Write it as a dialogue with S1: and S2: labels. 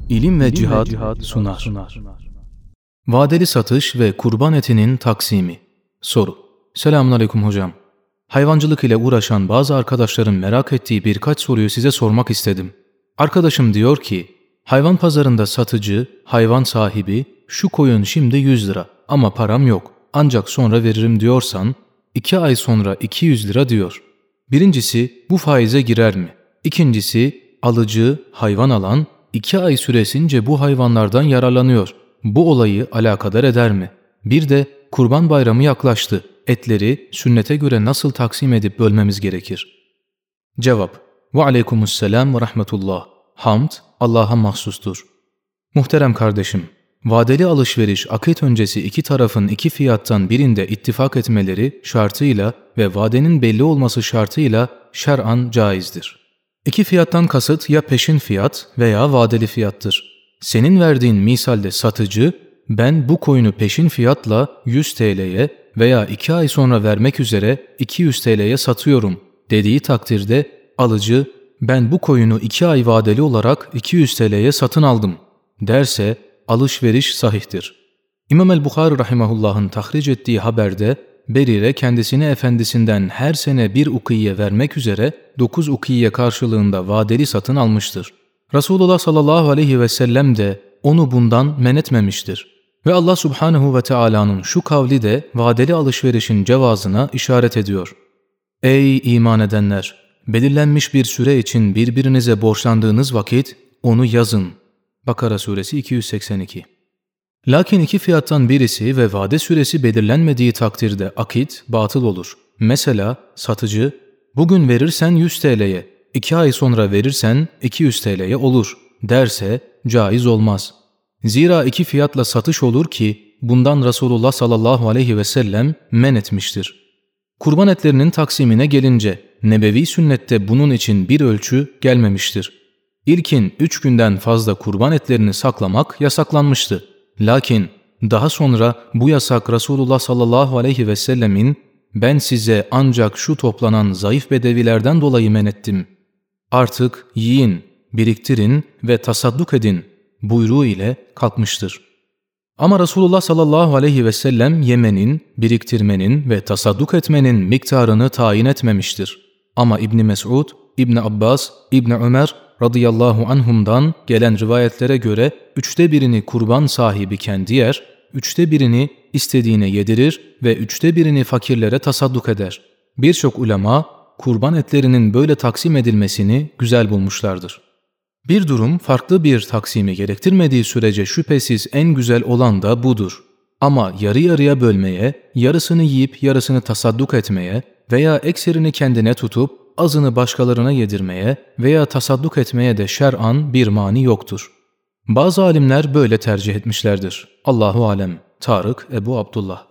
S1: İlim ve Cihad sunar. Vadeli satış ve kurban etinin taksimi. Soru. Selamünaleyküm hocam. Hayvancılık ile uğraşan bazı arkadaşların merak ettiği birkaç soruyu size sormak istedim. Arkadaşım diyor ki, hayvan pazarında satıcı, hayvan sahibi, şu koyun şimdi 100 lira ama param yok, ancak sonra veririm diyorsan, 2 ay sonra 200 lira diyor. Birincisi, bu faize girer mi? İkincisi, alıcı, hayvan alan, 2 ay süresince bu hayvanlardan yararlanıyor. Bu olayı alakadar eder mi? Bir de Kurban Bayramı yaklaştı. Etleri sünnete göre nasıl taksim edip bölmemiz gerekir? Cevap. Ve aleykümüsselam ve rahmetullah. Hamd Allah'a mahsustur. Muhterem kardeşim, vadeli alışveriş akit öncesi iki tarafın iki fiyattan birinde ittifak etmeleri şartıyla ve vadenin belli olması şartıyla şer'an caizdir. İki fiyattan kasıt ya peşin fiyat veya vadeli fiyattır. Senin verdiğin misalde satıcı, ben bu koyunu peşin fiyatla 100 TL'ye veya 2 ay sonra vermek üzere 200 TL'ye satıyorum dediği takdirde alıcı, ben bu koyunu 2 ay vadeli olarak 200 TL'ye satın aldım derse alışveriş sahihtir. İmam el-Bukhari rahimahullah'ın tahric ettiği haberde Berire kendisini efendisinden her sene bir ukiye vermek üzere 9 ukiye karşılığında vadeli satın almıştır. Resulullah sallallahu aleyhi ve sellem de onu bundan men etmemiştir. Ve Allah subhanehu ve Teala'nın şu kavli de vadeli alışverişin cevazına işaret ediyor. Ey iman edenler! Belirlenmiş bir süre için birbirinize borçlandığınız vakit onu yazın. Bakara suresi 282. Lakin iki fiyattan birisi ve vade süresi belirlenmediği takdirde akit batıl olur. Mesela satıcı, bugün verirsen 100 TL'ye, 2 ay sonra verirsen 200 TL'ye olur derse caiz olmaz. Zira iki fiyatla satış olur ki bundan Resulullah sallallahu aleyhi ve sellem men etmiştir. Kurban etlerinin taksimine gelince nebevi sünnette bunun için bir ölçü gelmemiştir. İlkin 3 günden fazla kurban etlerini saklamak yasaklanmıştı. Lakin daha sonra bu yasak Resulullah sallallahu aleyhi ve sellemin ben size ancak şu toplanan zayıf bedevilerden dolayı men ettim. Artık yiyin, biriktirin ve tasadduk edin buyruğu ile kalkmıştır. Ama Resulullah sallallahu aleyhi ve sellem yemenin, biriktirmenin ve tasadduk etmenin miktarını tayin etmemiştir. Ama İbn Mes'ud, İbn Abbas, İbn Ömer radıyallahu anhumdan gelen rivayetlere göre 1/3'ünü kurban sahibi kendi yer, 1/3'ünü istediğine yedirir ve 1/3'ünü fakirlere tasadduk eder. Birçok ulema kurban etlerinin böyle taksim edilmesini güzel bulmuşlardır. Bir durum farklı bir taksimi gerektirmediği sürece şüphesiz en güzel olan da budur. Ama yarı yarıya bölmeye, yarısını yiyip yarısını tasadduk etmeye veya ekserini kendine tutup azını başkalarına yedirmeye veya tasadduk etmeye de şer'an bir mani yoktur. Bazı alimler böyle tercih etmişlerdir. Allahu alem. Tarık Ebu Abdullah.